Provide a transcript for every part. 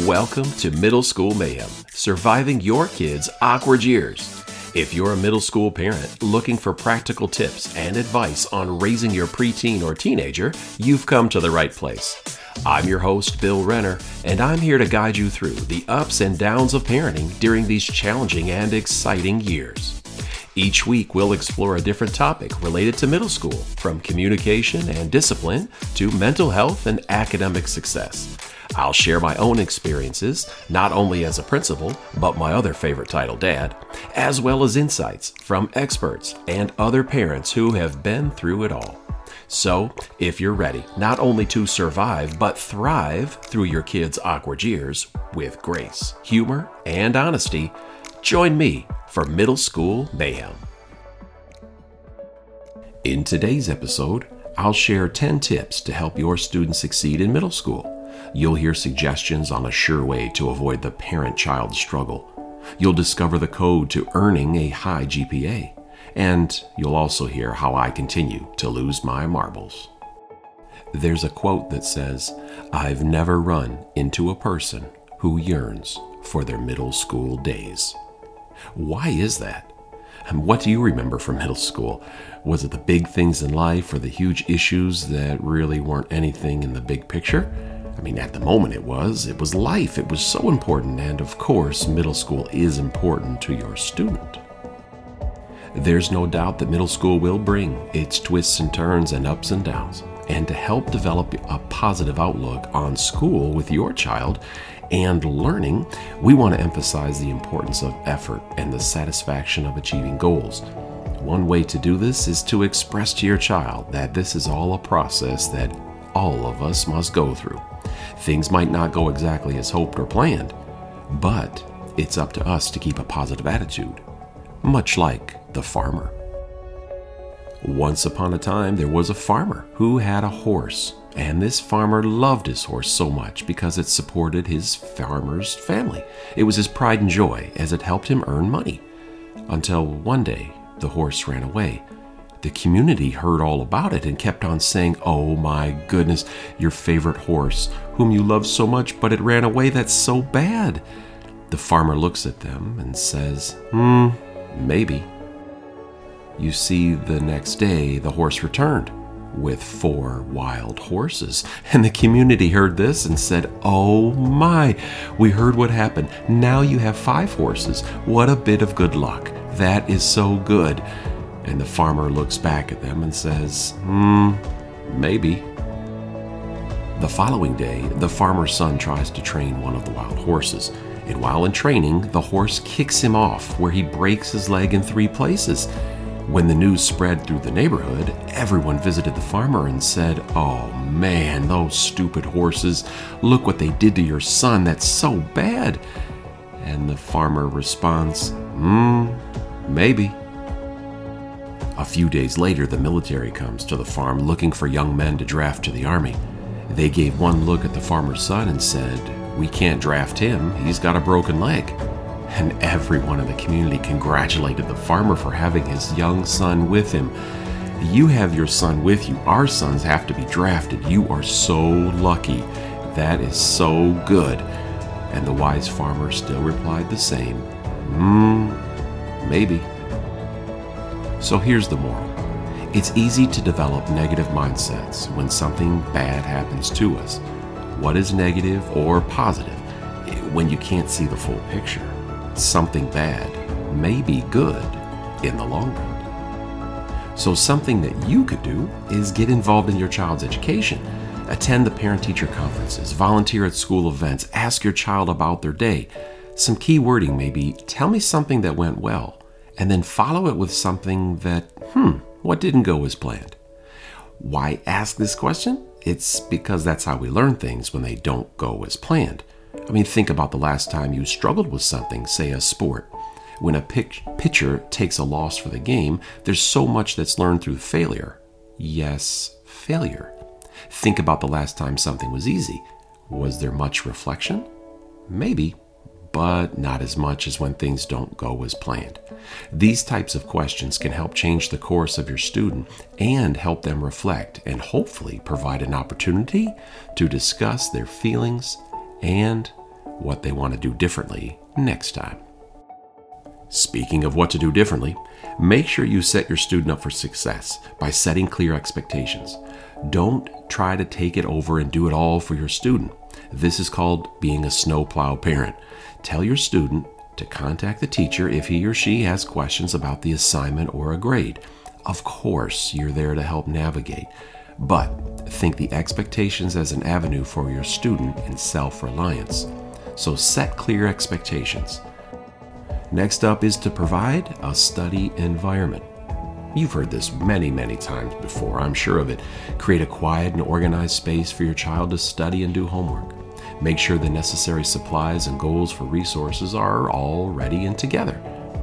Welcome to Middle School Mayhem, surviving your kids' awkward years. If you're a middle school parent looking for practical tips and advice on raising your preteen or teenager, you've come to the right place. I'm your host, Bill Renner, and I'm here to guide you through the ups and downs of parenting during these challenging and exciting years. Each week, we'll explore a different topic related to middle school, from communication and discipline to mental health and academic success. I'll share my own experiences, not only as a principal, but my other favorite title, Dad, as well as insights from experts and other parents who have been through it all. So, if you're ready not only to survive, but thrive through your kids' awkward years with grace, humor, and honesty, join me for Middle School Mayhem. In today's episode, I'll share 10 tips to help your students succeed in middle school. You'll hear suggestions on a sure way to avoid the parent-child struggle. You'll discover the code to earning a high GPA. And you'll also hear how I continue to lose my marbles. There's a quote that says, "I've never run into a person who yearns for their middle school days." Why is that? And what do you remember from middle school? Was it the big things in life or the huge issues that really weren't anything in the big picture? I mean, at the moment it was life. It was so important. And of course, middle school is important to your student. There's no doubt that middle school will bring its twists and turns and ups and downs. And to help develop a positive outlook on school with your child and learning, we want to emphasize the importance of effort and the satisfaction of achieving goals. One way to do this is to express to your child that this is all a process that all of us must go through. Things might not go exactly as hoped or planned, but it's up to us to keep a positive attitude, much like the farmer. Once upon a time, there was a farmer who had a horse, and this farmer loved his horse so much because it supported his farmer's family. It was his pride and joy as it helped him earn money. Until one day, the horse ran away. The community heard all about it and kept on saying, "Oh my goodness, your favorite horse, whom you love so much, but it ran away, that's so bad." The farmer looks at them and says, maybe. You see, the next day, the horse returned with 4 wild horses. And the community heard this and said, "Oh my, we heard what happened. Now you have 5 horses. What a bit of good luck. That is so good." And the farmer looks back at them and says, maybe. The following day, the farmer's son tries to train one of the wild horses. And while in training, the horse kicks him off where he breaks his leg in 3 places. When the news spread through the neighborhood, everyone visited the farmer and said, "Oh man, those stupid horses. Look what they did to your son. That's so bad." And the farmer responds, maybe. A few days later, the military comes to the farm looking for young men to draft to the army. They gave one look at the farmer's son and said, "We can't draft him. He's got a broken leg." And everyone in the community congratulated the farmer for having his young son with him. "You have your son with you. Our sons have to be drafted. You are so lucky. That is so good." And the wise farmer still replied the same, maybe. So here's the moral. It's easy to develop negative mindsets when something bad happens to us. What is negative or positive when you can't see the full picture? Something bad may be good in the long run. So something that you could do is get involved in your child's education. Attend the parent-teacher conferences, volunteer at school events, ask your child about their day. Some key wording may be, "Tell me something that went well," and then follow it with something that, what didn't go as planned? Why ask this question? It's because that's how we learn things when they don't go as planned. I mean, think about the last time you struggled with something, say a sport. When a pitcher takes a loss for the game, there's so much that's learned through failure. Yes, failure. Think about the last time something was easy. Was there much reflection? Maybe, but not as much as when things don't go as planned. These types of questions can help change the course of your student and help them reflect and hopefully provide an opportunity to discuss their feelings and what they want to do differently next time. Speaking of what to do differently, make sure you set your student up for success by setting clear expectations. Don't try to take it over and do it all for your student. This is called being a snowplow parent. Tell your student to contact the teacher if he or she has questions about the assignment or a grade. Of course, you're there to help navigate, but think the expectations as an avenue for your student in self-reliance. So set clear expectations. Next up is to provide a study environment. You've heard this many, many times before, I'm sure of it. Create a quiet and organized space for your child to study and do homework. Make sure the necessary supplies and goals for resources are all ready and together.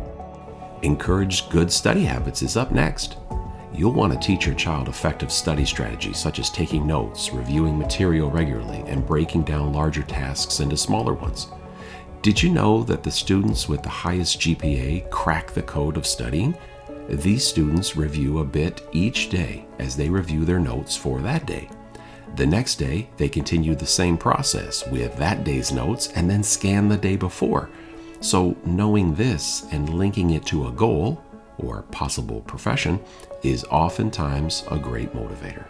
Encourage good study habits is up next. You'll want to teach your child effective study strategies such as taking notes, reviewing material regularly, and breaking down larger tasks into smaller ones. Did you know that the students with the highest GPA crack the code of studying? These students review a bit each day as they review their notes for that day. The next day, they continue the same process with that day's notes and then scan the day before. So knowing this and linking it to a goal or possible profession is oftentimes a great motivator.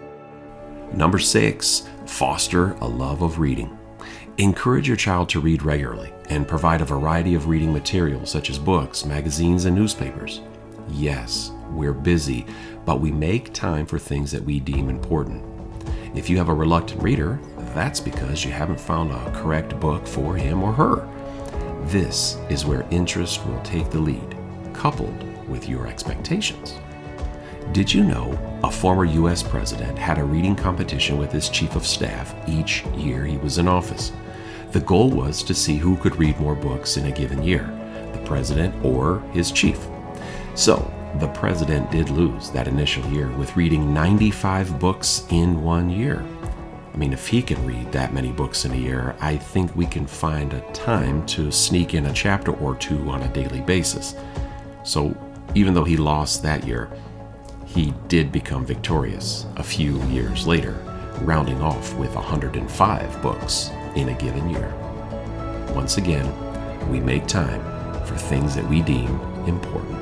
Number 6, foster a love of reading. Encourage your child to read regularly and provide a variety of reading materials such as books, magazines, and newspapers. Yes, we're busy, but we make time for things that we deem important. If you have a reluctant reader, that's because you haven't found a correct book for him or her. This is where interest will take the lead, coupled with your expectations. Did you know a former U.S. president had a reading competition with his chief of staff each year he was in office? The goal was to see who could read more books in a given year, the president or his chief. So, the president did lose that initial year with reading 95 books in 1 year. I mean, if he can read that many books in a year, I think we can find a time to sneak in a chapter or two on a daily basis. So, even though he lost that year, he did become victorious a few years later, rounding off with 105 books in a given year. Once again, we make time for things that we deem important.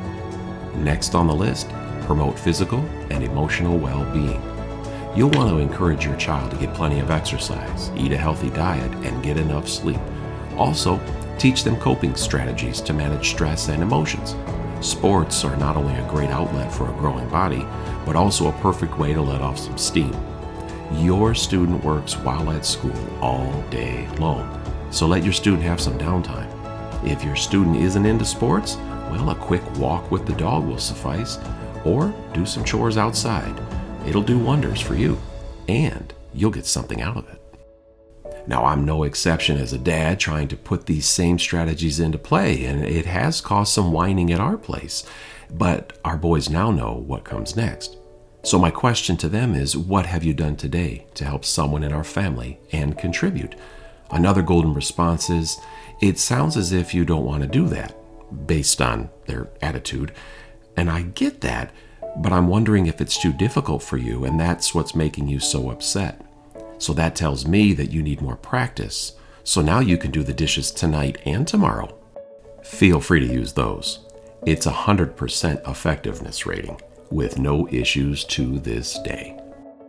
Next on the list, promote physical and emotional well-being. You'll want to encourage your child to get plenty of exercise, eat a healthy diet, and get enough sleep. Also, teach them coping strategies to manage stress and emotions. Sports are not only a great outlet for a growing body, but also a perfect way to let off some steam. Your student works while at school all day long, so let your student have some downtime. If your student isn't into sports, well, a quick walk with the dog will suffice, or do some chores outside. It'll do wonders for you, and you'll get something out of it. Now, I'm no exception as a dad trying to put these same strategies into play, and it has caused some whining at our place, but our boys now know what comes next. So my question to them is, what have you done today to help someone in our family and contribute? Another golden response is, it sounds as if you don't want to do that, based on their attitude. And I get that, but I'm wondering if it's too difficult for you and that's what's making you so upset. So that tells me that you need more practice. So now you can do the dishes tonight and tomorrow. Feel free to use those. It's 100% effectiveness rating with no issues to this day.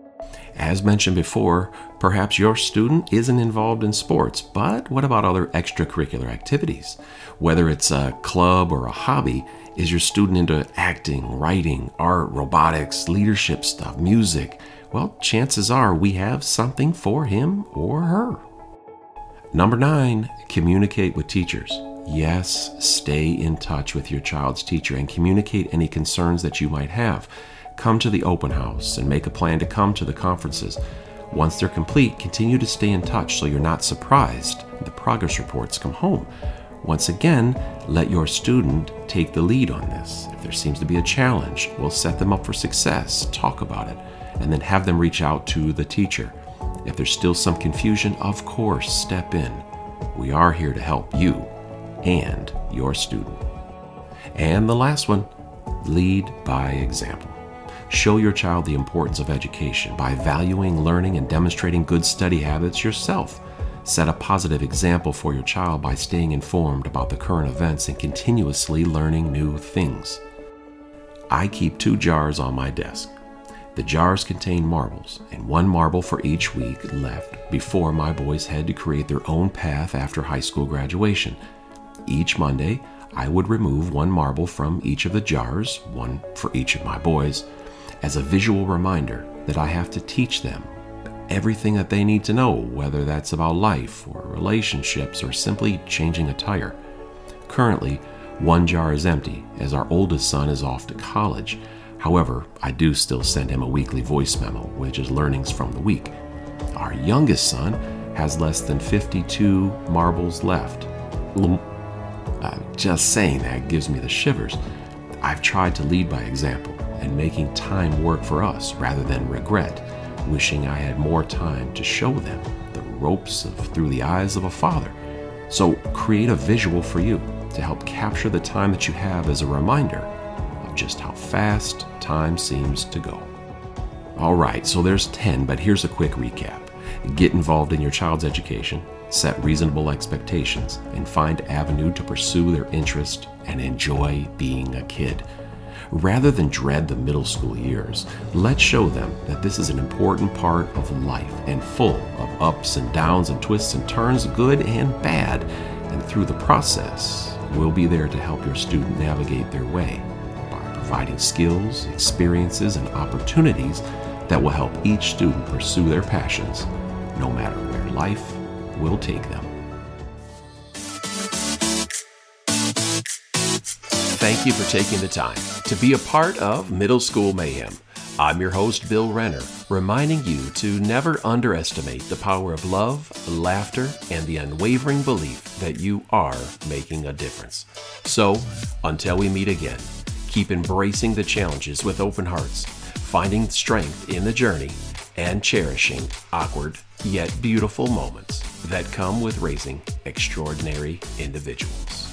As mentioned before, perhaps your student isn't involved in sports, but what about other extracurricular activities? Whether it's a club or a hobby, is your student into acting, writing, art, robotics, leadership stuff, music? Well, chances are we have something for him or her. Number 9, communicate with teachers. Yes, stay in touch with your child's teacher and communicate any concerns that you might have. Come to the open house and make a plan to come to the conferences. Once they're complete, continue to stay in touch so you're not surprised when the progress reports come home. Once again, let your student take the lead on this. If there seems to be a challenge, we'll set them up for success, talk about it, and then have them reach out to the teacher. If there's still some confusion, of course, step in. We are here to help you and your student. And the last one, lead by example. Show your child the importance of education by valuing learning and demonstrating good study habits yourself. Set a positive example for your child by staying informed about the current events and continuously learning new things. I keep 2 jars on my desk. The jars contain marbles, and 1 marble for each week left before my boys had to create their own path after high school graduation. Each Monday, I would remove 1 marble from each of the jars, 1 for each of my boys, as a visual reminder that I have to teach them everything that they need to know, whether that's about life or relationships or simply changing a tire. Currently, 1 jar is empty as our oldest son is off to college. However, I do still send him a weekly voice memo, which is learnings from the week. Our youngest son has less than 52 marbles left. Just saying that gives me the shivers. I've tried to lead by example and making time work for us rather than regret, wishing I had more time to show them the ropes through the eyes of a father. So create a visual for you to help capture the time that you have as a reminder of just how fast time seems to go. All right, so there's 10, but here's a quick recap. Get involved in your child's education, set reasonable expectations, and find avenue to pursue their interest and enjoy being a kid. Rather than dread the middle school years, let's show them that this is an important part of life and full of ups and downs and twists and turns, good and bad. And through the process, we'll be there to help your student navigate their way by providing skills, experiences, and opportunities that will help each student pursue their passions, no matter where life will take them. Thank you for taking the time to be a part of Middle School Mayhem. I'm your host, Bill Renner, reminding you to never underestimate the power of love, laughter, and the unwavering belief that you are making a difference. So, until we meet again, keep embracing the challenges with open hearts, finding strength in the journey, and cherishing awkward yet beautiful moments that come with raising extraordinary individuals.